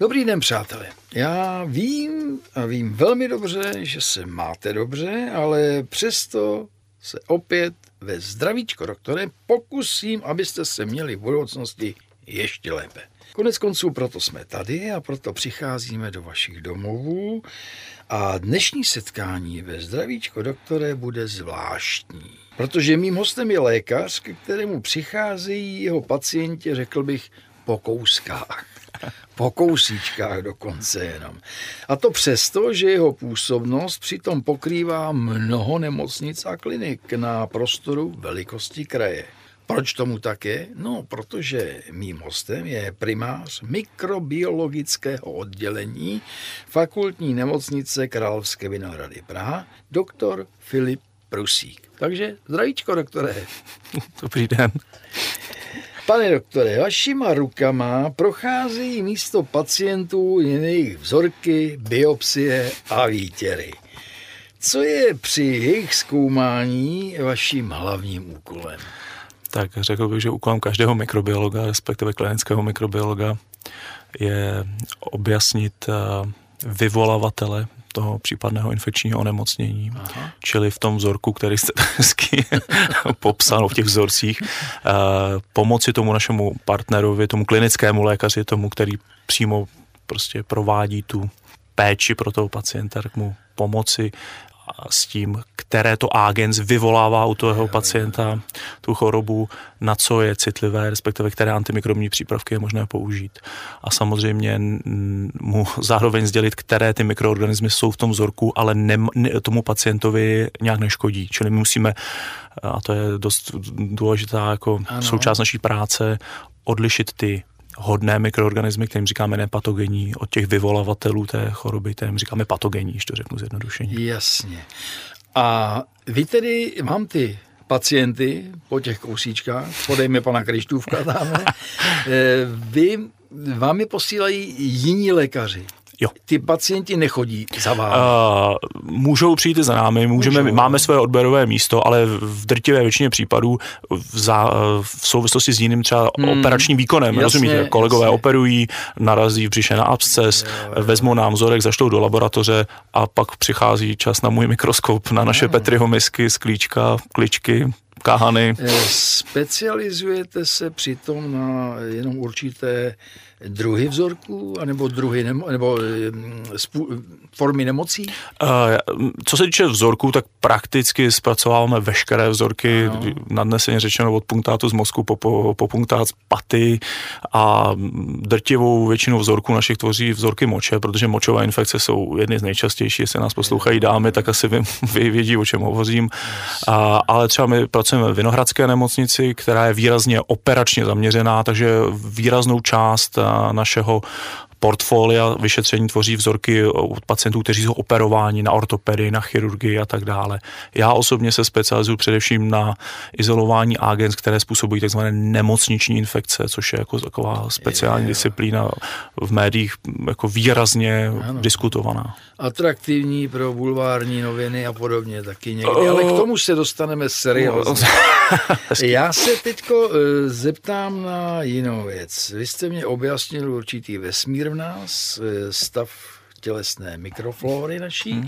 Dobrý den, přátelé. Já vím velmi dobře, že se máte dobře, ale přesto se opět ve Zdravíčko doktore pokusím, abyste se měli v budoucnosti ještě lépe. Konec konců proto jsme tady a proto přicházíme do vašich domovů a dnešní setkání ve Zdravíčko doktore bude zvláštní. Protože mým hostem je lékař, ke kterému přicházejí jeho pacienti, řekl bych, po kouskách. Po kousíčkách dokonce jenom. A to přesto, že jeho působnost přitom pokrývá mnoho nemocnic a klinik na prostoru velikosti kraje. Proč tomu tak je? No, protože mým hostem je primář mikrobiologického oddělení Fakultní nemocnice Královské Vinohrady Praha, doktor Filip Prusík. Takže zdravíčko, doktore. Dobrý den. Pane doktore, vašima rukama procházejí místo pacientů jejich vzorky, biopsie a výtěry. Co je při jejich zkoumání vaším hlavním úkolem? Tak řekl bych, že úkolem každého mikrobiologa, respektive klinického mikrobiologa, je objasnit vyvolavatele toho případného infekčního onemocnění. Aha. Čili v tom vzorku, který jste hezky popsal v těch vzorcích, pomoci tomu našemu partnerovi, tomu klinickému lékaři, tomu, který přímo prostě provádí tu péči pro toho pacienta, tak mu pomoci s tím, které to agens vyvolává u toho pacienta tu chorobu, na co je citlivé, respektive které antimikrobní přípravky je možné použít. A samozřejmě mu zároveň sdělit, které ty mikroorganismy jsou v tom vzorku, ale tomu pacientovi nějak neškodí. Čili my musíme, a to je dost důležitá jako součást naší práce, odlišit ty hodné mikroorganismy, kterým říkáme nepatogenní, od těch vyvolavatelů té choroby, kterým říkáme patogenní, když to řeknu zjednodušeně. Jasně. A vy tedy, mám ty pacienty po těch kousíčkách, podejme pana Krištůvka tamhle, vám je posílají jiní lékaři. Jo. Ty pacienti nechodí za vámi. Můžou přijít i za námi, máme své odběrové místo, ale v drtivé většině případů v souvislosti s jiným třeba operačním výkonem. Jasně, rozumíte, kolegové operují, narazí v břiše na absces, vezmou nám vzorek, zašlou do laboratoře a pak přichází čas na můj mikroskop, na naše Petriho misky, sklíčka, kličky, káhany. Specializujete se přitom na jenom určité druhy vzorků, anebo formy nemocí? Co se týče vzorků, tak prakticky zpracováváme veškeré vzorky, nadneseně řečeno od punktátu z mozku po punktát z paty a drtivou většinu vzorků našich tvoří vzorky moče, protože močové infekce jsou jedny z nejčastějších, jestli nás poslouchají dámy, tak asi vědí, o čem hovořím. Ale třeba my pracujeme v Vinohradské nemocnici, která je výrazně operačně zaměřená, takže výraznou část našeho portfolia vyšetření tvoří vzorky od pacientů, kteří jsou operováni na ortopedii, na chirurgii a tak dále. Já osobně se specializuji především na izolování agens, které způsobují tzv. Nemocniční infekce, což je jako taková speciální disciplína v médiích jako výrazně diskutovaná. Atraktivní pro bulvární noviny a podobně taky někdy, ale k tomu se dostaneme seriózně. Já se teďko zeptám na jinou věc. Vy jste mě objasnil určitý vesmír v nás, stav tělesné mikroflóry naší.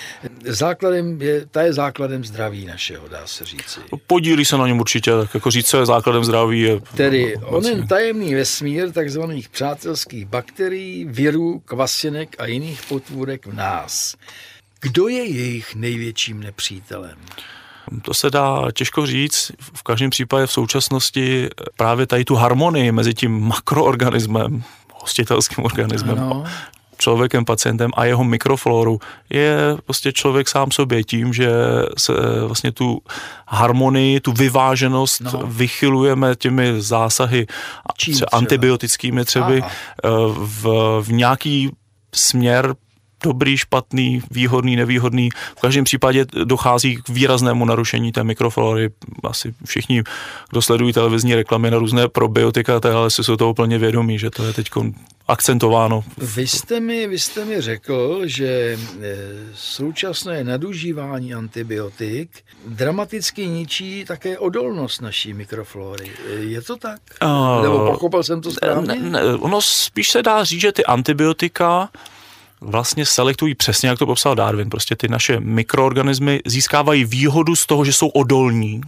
Ta je základem zdraví našeho, dá se říci. Podílí se na něm určitě, tak jako říct, co je základem zdraví. Je tedy onen tajemný vesmír takzvaných přátelských bakterií, virů, kvasinek a jiných potvůrek v nás. Kdo je jejich největším nepřítelem? To se dá těžko říct. V každém případě v současnosti právě tady tu harmonii mezi tím makroorganismem, hostitelským organismem, člověkem, pacientem a jeho mikroflóru je prostě člověk sám sobě tím, že se vlastně tu harmonii, tu vyváženost vychylujeme těmi zásahy antibiotickými třeba v nějaký směr dobrý, špatný, výhodný, nevýhodný. V každém případě dochází k výraznému narušení té mikroflory. Asi všichni, kdo sledují televizní reklamy na různé probiotika, ale si jsou to úplně vědomí, že to je teď akcentováno. Vy jste mi řekl, že současné nadužívání antibiotik dramaticky ničí také odolnost naší mikroflory. Je to tak? Nebo pochopil jsem to správně? Ne, ono spíš se dá říct, že ty antibiotika vlastně selektují přesně, jak to popsal Darwin. Prostě ty naše mikroorganismy získávají výhodu z toho, že jsou odolní.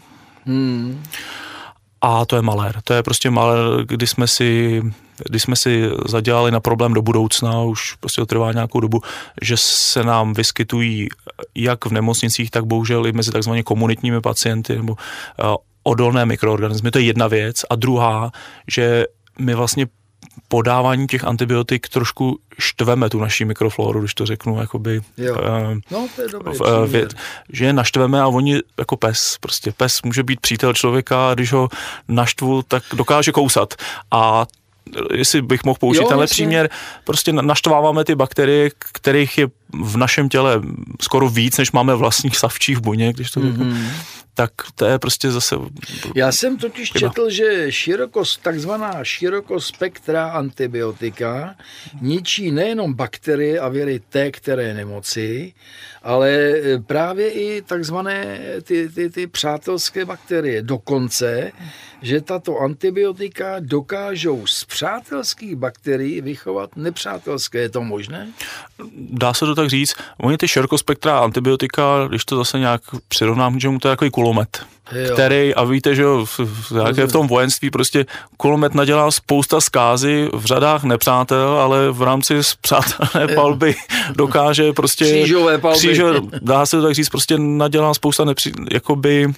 A to je malér. To je prostě malér, když jsme si zadělali na problém do budoucna, už prostě to trvá nějakou dobu, že se nám vyskytují jak v nemocnicích, tak bohužel i mezi takzvaně komunitními pacienty nebo odolné mikroorganismy. To je jedna věc. A druhá, že my vlastně podávání těch antibiotik trošku štveme tu naší mikrofloru, když to řeknu, jakoby... No, to je dobrý že je naštveme a oni jako pes. Prostě pes může být přítel člověka a když ho naštvu, tak dokáže kousat. A jestli bych mohl použít tenhle příměr, prostě naštváváme ty bakterie, kterých je v našem těle skoro víc, než máme vlastních savčích buněk, když to řeknu. Tak to je prostě zase... Já jsem totiž četl, že takzvaná širokospektrá antibiotika ničí nejenom bakterie a viry té které nemoci, ale právě i takzvané ty přátelské bakterie. Dokonce, že tato antibiotika dokážou z přátelských bakterií vychovat nepřátelské. Je to možné? Dá se to tak říct. Oni ty širokospektrá antibiotika, když to zase nějak přirovnám, že mu to je takový kulomet. Který, a víte, že v tom vojenství prostě kulomet nadělá spousta zkázy v řadách nepřátel, ale v rámci přátelné palby dokáže prostě... Křížové palby. Dá se to tak říct, prostě nadělá spousta neplechy.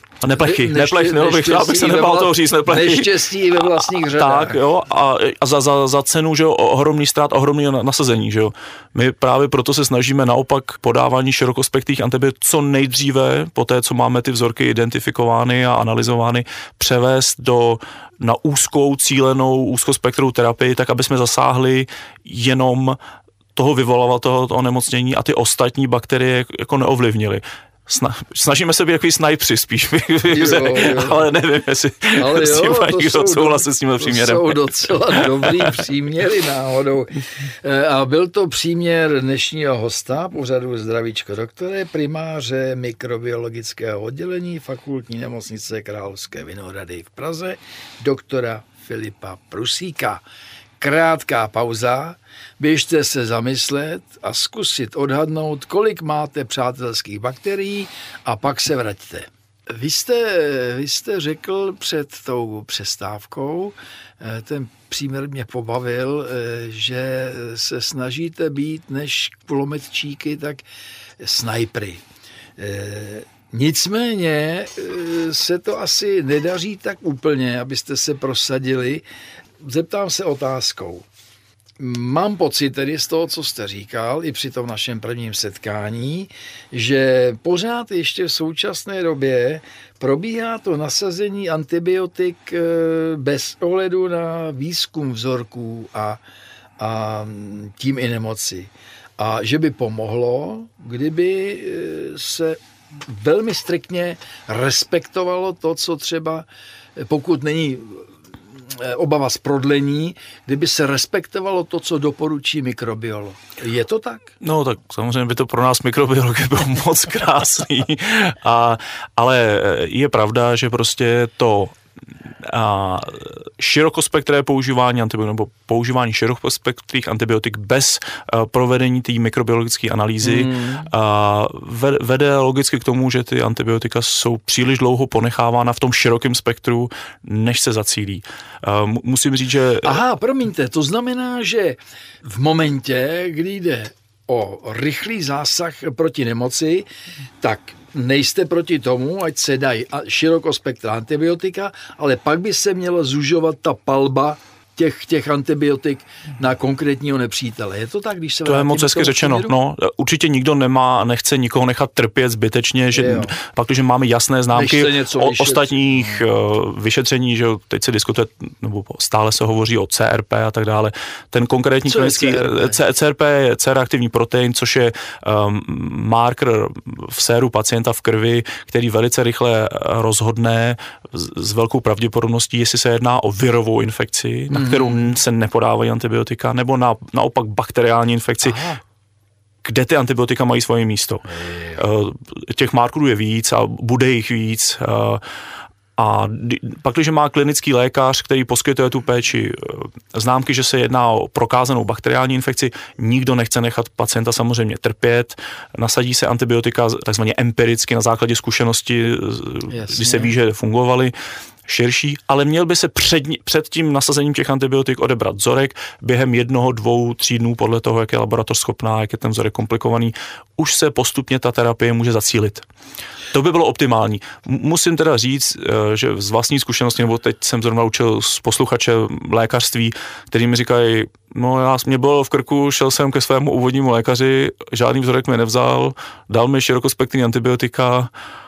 Abych se nebál toho říct, neplechy. Neštěstí ve vlastních řadách. Tak, jo, a za cenu, že jo, ohromný ztrát, ohromný nasazení, že jo. My právě proto se snažíme naopak podávání širokospektrých antibiotik co nejdříve, po té, co máme ty vzorky identifikovány a analyzovány, převést na úzkou, cílenou, úzkospektrovou terapii, tak aby jsme zasáhli jenom toho vyvolavatele toho onemocnění a ty ostatní bakterie jako neovlivnili. Snažíme se být takový snajpři spíš, ale nevím, jestli s tím někdo souhlasí s tímhle příměrem. To jsou docela dobrý příměry náhodou. A byl to příměr dnešního hosta pořadu Zdravíčko doktore, primáře mikrobiologického oddělení Fakultní nemocnice Královské Vinohrady v Praze, doktora Filipa Prusíka. Krátká pauza, běžte se zamyslet a zkusit odhadnout, kolik máte přátelských bakterií a pak se vraťte. Vy jste řekl před tou přestávkou, ten příměr mě pobavil, že se snažíte být než kulometčíky, tak snajpry. Nicméně se to asi nedaří tak úplně, abyste se prosadili. Zeptám se otázkou. Mám pocit tedy z toho, co jste říkal, i při tom našem prvním setkání, že pořád ještě v současné době probíhá to nasazení antibiotik bez ohledu na výzkum vzorků a tím i nemoci. A že by pomohlo, kdyby se velmi striktně respektovalo to, co třeba, pokud není obava z prodlení, kdyby se respektovalo to, co doporučí mikrobiolog. Je to tak? No tak samozřejmě by to pro nás mikrobiology bylo moc krásný, ale je pravda, že prostě to širokospektré používání antibiotik nebo používání širokospektrých antibiotik bez provedení té mikrobiologické analýzy vede logicky k tomu, že ty antibiotika jsou příliš dlouho ponechávána v tom širokém spektru, než se zacílí. Musím říct, že... Aha, promiňte, to znamená, že v momentě, kdy jde o rychlý zásah proti nemoci, tak nejste proti tomu, ať se dají širokospektrá antibiotika, ale pak by se měla zužovat ta palba těch antibiotik na konkrétního nepřítele. Je to tak, když se... To je moc hezky řečeno. No, určitě nikdo nechce nikoho nechat trpět zbytečně, že pak, když máme jasné známky ostatních vyšetření, že teď se diskutuje, nebo stále se hovoří o CRP a tak dále. Ten konkrétní klinický CRP je C-reaktivní protein, což je marker v séru pacienta v krvi, který velice rychle rozhodne s velkou pravděpodobností, jestli se jedná o virovou infekci, na kterou se nepodávají antibiotika, nebo naopak bakteriální infekci, kde ty antibiotika mají svoje místo. Těch markerů je víc a bude jich víc. A pak, když má klinický lékař, který poskytuje tu péči, známky, že se jedná o prokázanou bakteriální infekci, nikdo nechce nechat pacienta samozřejmě trpět, nasadí se antibiotika takzvaně empiricky na základě zkušenosti, když se ví, že fungovaly, širší, ale měl by se před tím nasazením těch antibiotik odebrat vzorek během 1, 2, 3 dnů podle toho, jak je laboratoř schopná, jak je ten vzorek komplikovaný, už se postupně ta terapie může zacílit. To by bylo optimální. Musím teda říct, že z vlastní zkušenosti, nebo teď jsem zrovna učil z posluchače lékařství, který mi říkají, mě bylo v krku, šel jsem ke svému úvodnímu lékaři, žádný vzorek mi nevzal, dal mi širokospektrní antibiotika,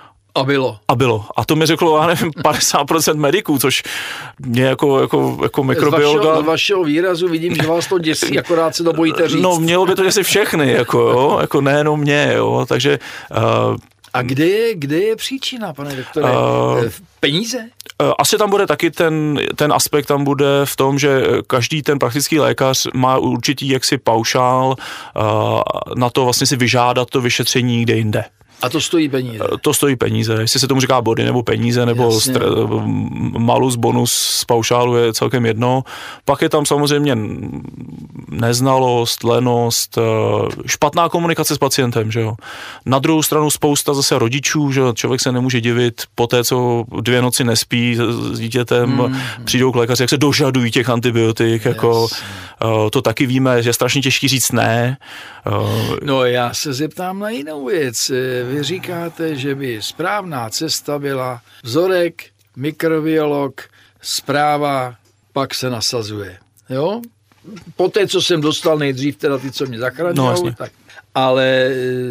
A bylo. A to mi řeklo, já nevím, 50% mediků, což mě jako mikrobiologa... Z vašeho výrazu vidím, že vás to děsí, akorát se to bojíte říct. No, mělo by to děsit všechny, jako nejenom mě, jo, takže... A kde je příčina, pane doktore? Peníze? Asi tam bude taky ten aspekt tam bude v tom, že každý ten praktický lékař má určitý jaksi paušál na to vlastně si vyžádat to vyšetření kde jinde. A to stojí peníze? To stojí peníze. Jestli se tomu říká body nebo peníze, nebo malus, bonus z paušálu je celkem jedno. Pak je tam samozřejmě neznalost, lenost, špatná komunikace s pacientem, že jo. Na druhou stranu spousta zase rodičů, že člověk se nemůže divit po té, co 2 noci nespí s dítětem, přijdou k lékaři, jak se dožadují těch antibiotik, jako to taky víme, že je strašně těžký říct ne. No já se zeptám na jinou věc. Vy říkáte, že by správná cesta byla vzorek, mikrobiolog, zpráva, pak se nasazuje. Jo? Poté, co jsem dostal nejdřív teda ty, co mě zachraňují, tak. Ale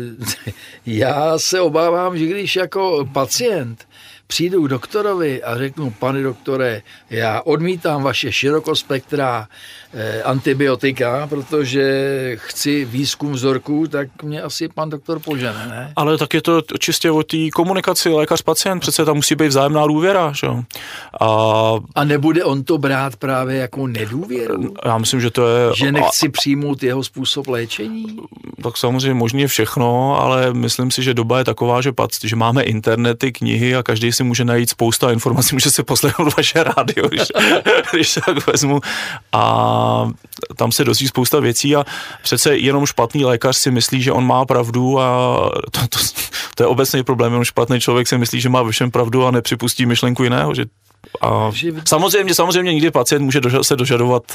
já se obávám, že když jako pacient přijdu k doktorovi a řeknu, pane doktore, já odmítám vaše širokospektrá antibiotika, protože chci výzkum vzorků, tak mě asi pan doktor požene, ne? Ale tak je to čistě o té komunikaci lékař-pacient, přece tam musí být vzájemná důvěra, že jo? A nebude on to brát právě jako nedůvěru? Já myslím, že to je... Že nechci přijmout jeho způsob léčení? Tak samozřejmě možný je všechno, ale myslím si, že doba je taková, že máme internety, knihy a každý si může najít spousta informací, může si poslechnout vaše rádio, když se tak vezmu. A tam se dozví spousta věcí a přece jenom špatný lékař si myslí, že on má pravdu a to je obecný problém, jenom špatný člověk si myslí, že má ve všem pravdu a nepřipustí myšlenku jiného, že a samozřejmě nikdy pacient může se dožadovat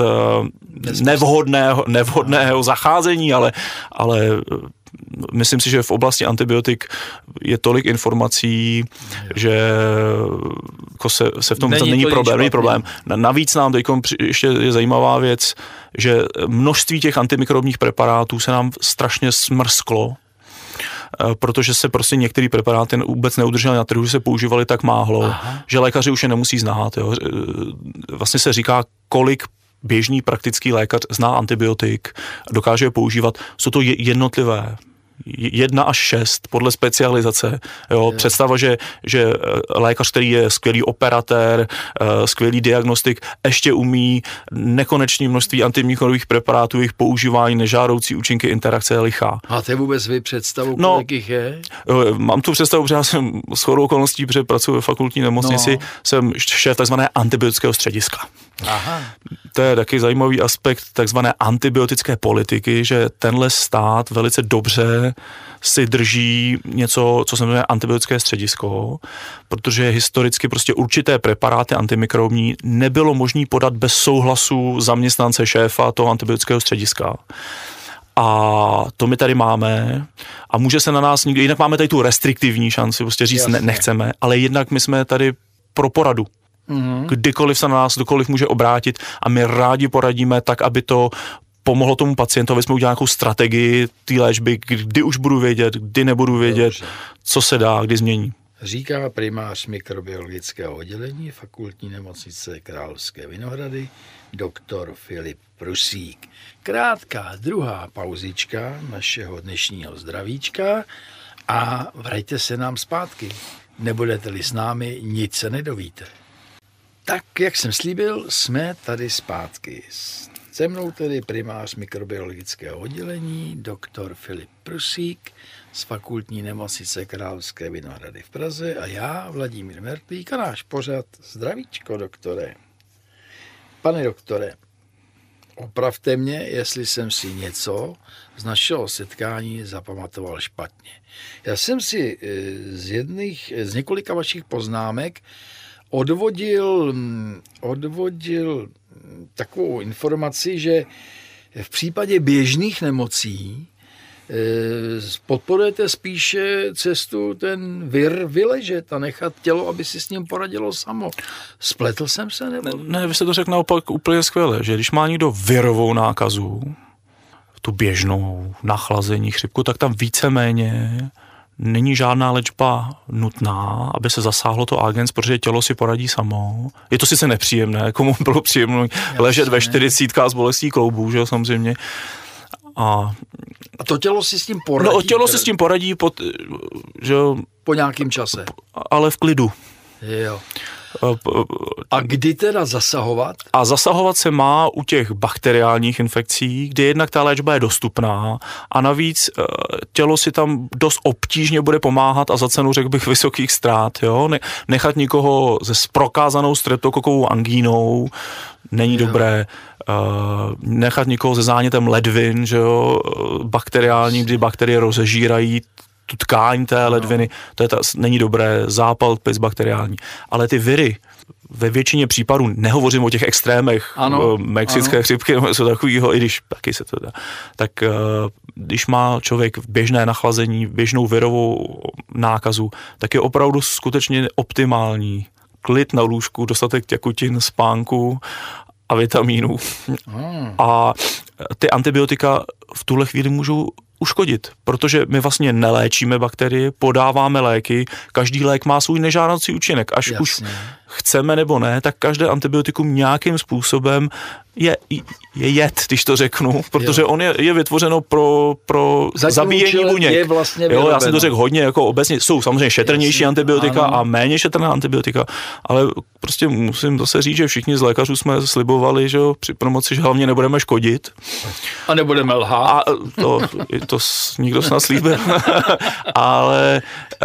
nevhodného zacházení, ale myslím si, že v oblasti antibiotik je tolik informací, že jako se v tom není problém. Navíc nám teď ještě je zajímavá věc, že množství těch antimikrobních preparátů se nám strašně smrsklo, protože se prostě některé preparáty vůbec neudržely na trhu, že se používaly tak málo, že lékaři už je nemusí znát. Jo. Vlastně se říká, kolik běžný praktický lékař zná antibiotik, dokáže je používat. Jsou to jednotlivé. 1 až 6 podle specializace. Jo. Představa, že lékař, který je skvělý operatér, skvělý diagnostik, ještě umí nekonečné množství antimikrobových preparátů, jejich používání, nežádoucí účinky, interakce je lichá. Máte vůbec vy představu, kolik jich je? Mám tu představu, protože já jsem shodou okolností, protože pracuji ve fakultní nemocnici, jsem šéf takzvaného antibiotického střediska. Aha. To je taky zajímavý aspekt takzvané antibiotické politiky, že tenhle stát velice dobře si drží něco, co se jmenuje antibiotické středisko, protože historicky prostě určité preparáty antimikrobní nebylo možné podat bez souhlasu zaměstnance šéfa toho antibiotického střediska. A to my tady máme a může se na nás nikdy, jinak máme tady tu restriktivní šanci prostě říct nechceme, ale jednak my jsme tady pro poradu. Kdykoliv se na nás kdokoliv může obrátit a my rádi poradíme tak, aby to pomohlo tomu pacientovi, jsme udělali nějakou strategii té léčby, kdy už budu vědět, kdy nebudu vědět, co se dá, kdy změní. Říká primář mikrobiologického oddělení Fakultní nemocnice Královské Vinohrady doktor Filip Prusík. Krátká druhá pauzička našeho dnešního zdravíčka a vraťte se nám zpátky. Nebudete-li s námi, nic se nedovíte. Tak, jak jsem slíbil, jsme tady zpátky. Se mnou tedy primář mikrobiologického oddělení doktor Filip Prusík z Fakultní nemocnice Královské Vinohrady v Praze a já, Vladimír Mertlík, a náš pořad Zdravíčko, doktore. Pane doktore, opravte mě, jestli jsem si něco z našeho setkání zapamatoval špatně. Já jsem si z několika vašich poznámek odvodil takovou informaci, že v případě běžných nemocí podporujete spíše cestu ten vir vyležet a nechat tělo, aby si s ním poradilo samo. Spletl jsem se? Nebo? Ne, vy jste to řekl naopak úplně skvěle, že když má někdo virovou nákazu, tu běžnou nachlazení, chřipku, tak tam víceméně není žádná léčba nutná, aby se zasáhlo to agens, protože tělo si poradí samo. Je to sice nepříjemné, komu bylo příjemné ležet ve 40 s bolestí kloubů, že jo, samozřejmě. A to tělo si s tím poradí? No, tělo si s tím poradí že jo, po nějakém čase. Ale v klidu. Jo. A kdy teda zasahovat? A zasahovat se má u těch bakteriálních infekcí, kdy jednak ta léčba je dostupná a navíc tělo si tam dost obtížně bude pomáhat a za cenu, řekl bych, vysokých ztrát. Jo? Nechat nikoho se prokázanou streptokokovou angínou není dobré. Nechat někoho se zánětem ledvin, že jo, bakteriální, kdy bakterie rozežírají tu tkáň té ledviny, není dobré, zápal plic bakteriální. Ale ty viry, ve většině případů, nehovořím o těch extrémech mexické chřipky nebo něco takového, i když taky se to dá, tak když má člověk běžné nachlazení, běžnou virovou nákazu, tak je opravdu skutečně optimální klid na lůžku, dostatek těkutin, spánku a vitamínů. A ty antibiotika v tuhle chvíli můžou uškodit, protože my vlastně neléčíme bakterie, podáváme léky, každý lék má svůj nežádoucí účinek. Až už chceme nebo ne, tak každé antibiotikum nějakým způsobem je jed, když to řeknu, protože on je vytvořeno pro zabíjení buněk. Vlastně já jsem to řekl hodně, jako obecně jsou samozřejmě šetrnější antibiotika a méně šetrná antibiotika, ale prostě musím zase říct, že všichni z lékařů jsme slibovali, že při promoci, že hlavně nebudeme škodit. A nebudeme lhát. A to nikdo z nás slíbil. Ale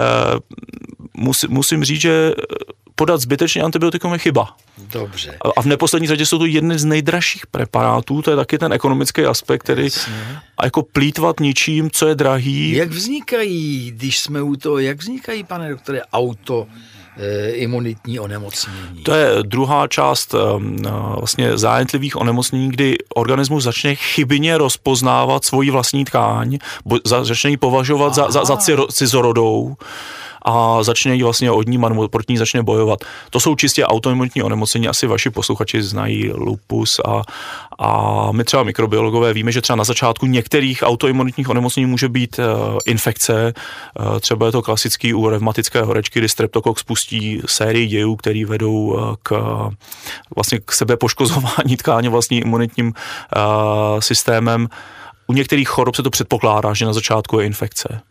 musím říct, že podat zbytečně antibiotikum je chyba. Dobře. A v neposlední řadě jsou to jedny z nejdražších preparátů, to je taky ten ekonomický aspekt, který a jako plýtvat ničím, co je drahý. Jak vznikají, když jsme u toho, pane doktore, autoimunitní onemocnění? To je druhá část vlastně zánětlivých onemocnění, kdy organismus začne chybně rozpoznávat svoji vlastní tkáň, začne ji považovat za cizorodou a začne ji vlastně odnímat, nebo proti ní začne bojovat. To jsou čistě autoimunitní onemocnění, asi vaši posluchači znají lupus a my třeba mikrobiologové víme, že třeba na začátku některých autoimunitních onemocnění může být infekce, třeba je to klasický u revmatické horečky, kdy streptokok spustí sérii dějů, které vedou k sebepoškozování tkáně vlastním imunitním systémem. U některých chorob se to předpokládá, že na začátku je infekce.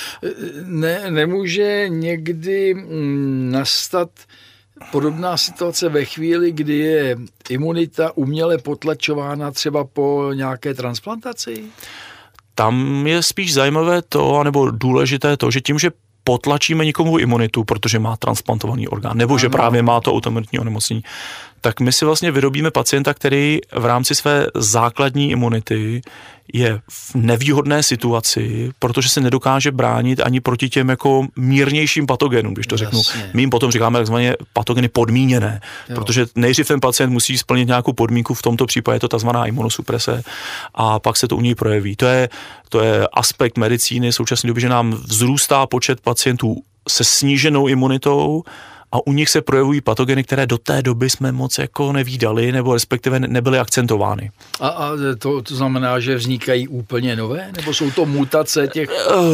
Nemůže někdy nastat podobná situace ve chvíli, kdy je imunita uměle potlačována třeba po nějaké transplantaci? Tam je spíš zajímavé to, nebo důležité to, že tím, že potlačíme někomu imunitu, protože má transplantovaný orgán, nebo že právě má to autoimunitní onemocnění, tak my si vlastně vyrobíme pacienta, který v rámci své základní imunity je v nevýhodné situaci, protože se nedokáže bránit ani proti těm jako mírnějším patogenům, když to řeknu. My jim potom říkáme takzvané patogeny podmíněné, protože nejdřív ten pacient musí splnit nějakou podmínku, v tomto případě je to takzvaná imunosuprese a pak se to u něj projeví. To je aspekt medicíny v současné době, že nám vzrůstá počet pacientů se sníženou imunitou a a u nich se projevují patogeny, které do té doby jsme moc jako nevídali, nebo respektive nebyly akcentovány. A to znamená, že vznikají úplně nové? Nebo jsou to mutace těch?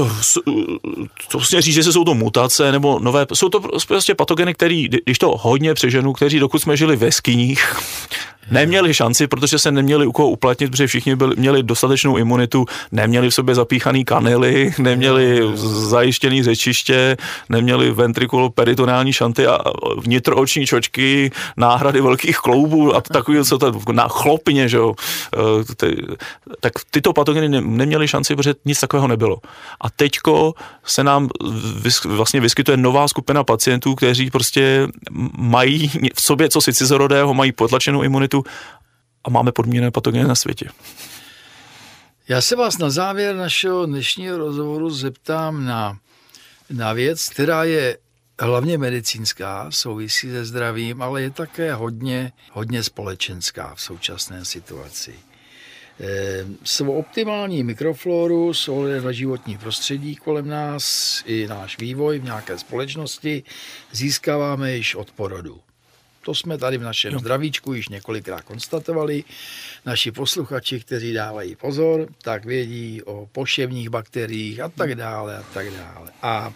To vlastně říct, že jsou to mutace nebo nové. Jsou to prostě patogeny, který, když to hodně přeženu, kteří dokud jsme žili ve jeskyních, neměli šanci, protože se neměli u koho uplatnit, protože všichni měli dostatečnou imunitu, neměli v sobě zapíchaný kanily, neměli zajištěný řečiště, neměli ventrikuloperitoneální šanty a vnitrooční čočky, náhrady velkých kloubů a takový, co to na chlopně, že jo. Tak tyto patogeny neměly šanci, protože nic takového nebylo. A teďko se nám vlastně vyskytuje nová skupina pacientů, kteří prostě mají v sobě cosi cizorodého, mají potlačenou imunitu a máme podmíněné patogeny na světě. Já se vás na závěr našeho dnešního rozhovoru zeptám na věc, která je hlavně medicínská, souvisí se zdravím, ale je také hodně společenská v současné situaci. Svou optimální mikrofloru s ohledem na životní prostředí kolem nás i náš vývoj v nějaké společnosti získáváme již od porodu. To jsme tady v našem zdravíčku již několikrát konstatovali. Naši posluchači, kteří dávají pozor, tak vědí o poševních bakteriích a tak dále a tak dále. A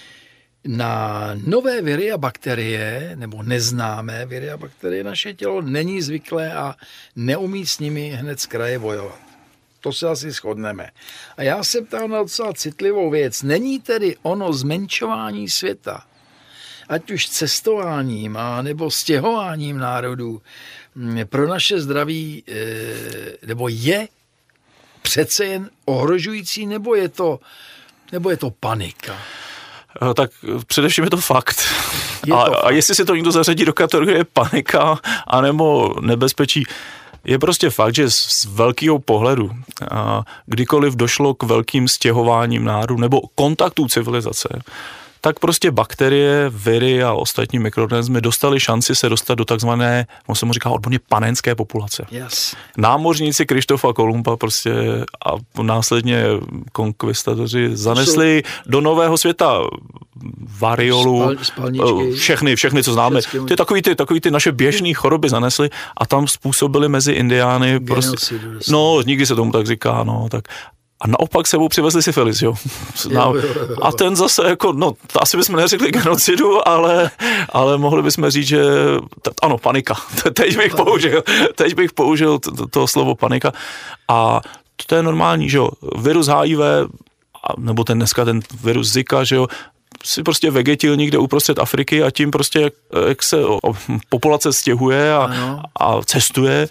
na nové viry a bakterie, nebo neznámé viry a bakterie, naše tělo není zvyklé a neumí s nimi hned z kraje bojovat. To se asi shodneme. A já se ptám na docela citlivou věc. Není tedy ono zmenšování světa, ať už cestováním a nebo stěhováním národů, pro naše zdraví, nebo je přece jen ohrožující, nebo je to panika? Tak především je to fakt. A jestli se to někdo zařadí do kategorie panika anebo nebezpečí, je prostě fakt, že z velkého pohledu, kdykoliv došlo k velkým stěhováním národů nebo kontaktů civilizace, tak prostě bakterie, viry a ostatní mikroorganismy dostali šanci se dostat do takzvané, on se mu říká odborně, panenské populace. Yes. Námořníci Krištofa Kolumba prostě a následně konkvistadoři zanesli do nového světa variolu, všechny, co známe. Takový ty naše běžné choroby zanesli a tam způsobili mezi Indiány prostě, nikdy se tomu tak říká, tak. A naopak sebou přivezli syfilis, jo. A ten zase jako, asi bychom neřekli genocidu, ale mohli bychom říct, že ano, panika. Teď bych použil to slovo panika. A to je normální, že jo. Virus HIV, nebo dneska ten virus Zika, že jo, si prostě vegetil někde uprostřed Afriky a tím prostě, jak se populace stěhuje a cestuje,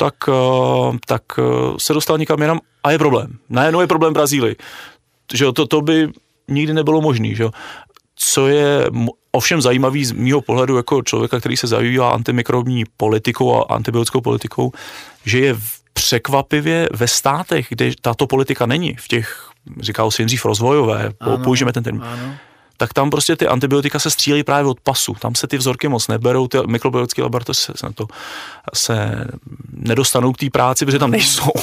tak se dostal někam jinam a je problém. Najednou je problém Brazílii. Že to by nikdy nebylo možné. Že? Co je ovšem zajímavý z mýho pohledu jako člověka, který se zabývá antimikrobní politikou a antibiotickou politikou, že je překvapivě ve státech, kde tato politika není, v těch, říkal si dřív rozvojové, použijeme ten termín, tak tam prostě ty antibiotika se střílejí právě od pasu. Tam se ty vzorky moc neberou, ty mikrobiologické laboratoře se nedostanou k té práci, protože tam nejsou.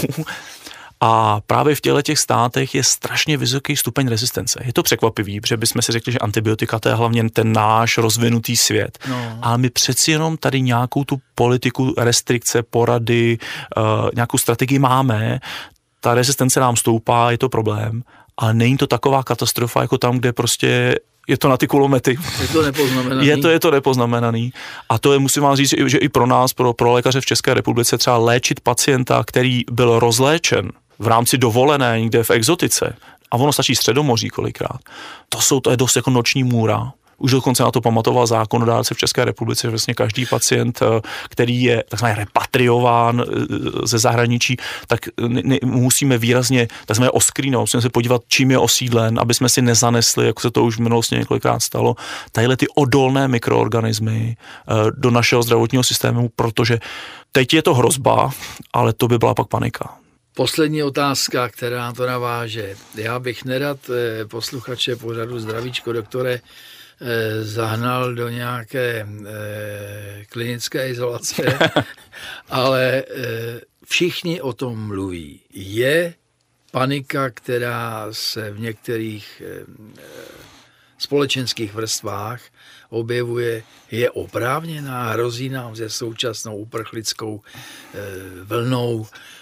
A právě v těch státech je strašně vysoký stupeň rezistence. Je to překvapivý, protože bychom si řekli, že antibiotika to je hlavně ten náš rozvinutý svět. Ale my přeci jenom tady nějakou tu politiku, restrikce, porady, nějakou strategii máme. Ta rezistence nám stoupá, je to problém. Ale není to taková katastrofa, jako tam, kde prostě je to na ty kulomety. Je to nepoznamenaný. Je to nepoznamenaný. A to je, musím vám říct, že i pro nás, pro lékaře v České republice, třeba léčit pacienta, který byl rozléčen v rámci dovolené někde v exotice, a ono stačí Středomoří kolikrát, to je dost jako noční můra. Už dokonce na to pamatoval zákonodárce v České republice, že vlastně každý pacient, který je takzvaně repatriován ze zahraničí, tak musíme výrazně takzvaně oscreenovat, musíme se podívat, čím je osídlen, aby jsme si nezanesli, jako se to už v minulosti několikrát stalo, tadyhle ty odolné mikroorganismy do našeho zdravotního systému, protože teď je to hrozba, ale to by byla pak panika. Poslední otázka, která na to naváže. Já bych nerad posluchače pořadu Zdravíčko doktore zahnal do nějaké klinické izolace, ale všichni o tom mluví. Je panika, která se v některých společenských vrstvách objevuje, je oprávněná, hrozí nám se současnou uprchlickou vlnou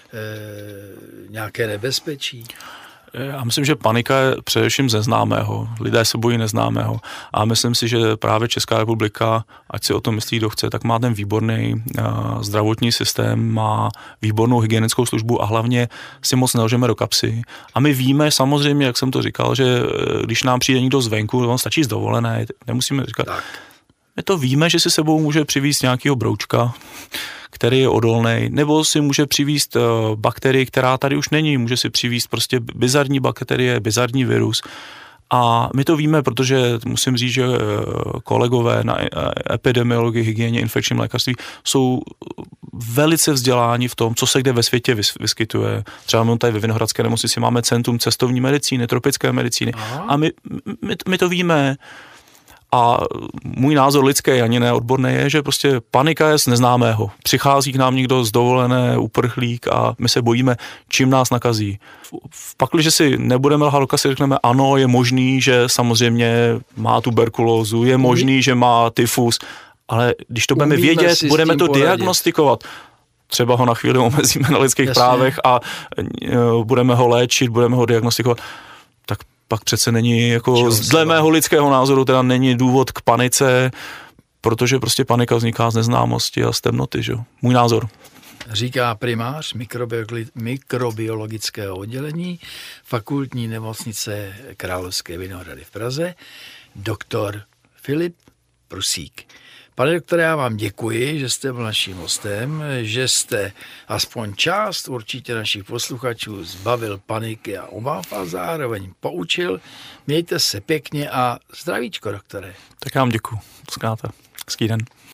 nějaké nebezpečí? Já myslím, že panika je především ze známého. Lidé se bojí neznámého. A myslím si, že právě Česká republika, ať si o tom myslí, kdo chce, tak má ten výborný zdravotní systém, má výbornou hygienickou službu a hlavně si moc nelžeme do kapsy. A my víme samozřejmě, jak jsem to říkal, že když nám přijde někdo zvenku, on stačí z dovolené, nemusíme říkat. Tak. My to víme, že si sebou může přivést nějakého broučka, který je odolný, nebo si může přivést bakterii, která tady už není, může si přivést prostě bizarní bakterie, bizarní virus. A my to víme, protože musím říct, že kolegové na epidemiologii, hygieně, infekčním lékařství jsou velice vzděláni v tom, co se kde ve světě vyskytuje. Třeba tady ve Vinohradské nemocnici máme centrum cestovní medicíny, tropické medicíny. Aha. A my to víme. A můj názor lidský, ani ne odborný, je, že prostě panika je z neznámého. Přichází k nám někdo z dovolené, uprchlík a my se bojíme, čím nás nakazí. Pakliže si nebudeme lhát do kasy, řekneme, ano, je možný, že samozřejmě má tuberkulózu, je možný, že má tyfus, ale když to budeme vědět, budeme to diagnostikovat. Třeba ho na chvíli omezíme na lidských právech a budeme ho léčit, budeme ho diagnostikovat. Tak pak přece není, jako dle mého lidského názoru, teda není důvod k panice, protože prostě panika vzniká z neznámosti a z temnoty, že jo? Můj názor. Říká primář mikrobiologického oddělení Fakultní nemocnice Královské Vinohrady v Praze, doktor Filip Prusík. Pane doktore, já vám děkuji, že jste byl naším hostem, že jste aspoň část určitě našich posluchačů zbavil paniky a obav a zároveň poučil. Mějte se pěkně a zdravíčko, doktore. Tak já vám děkuji. Hezký den.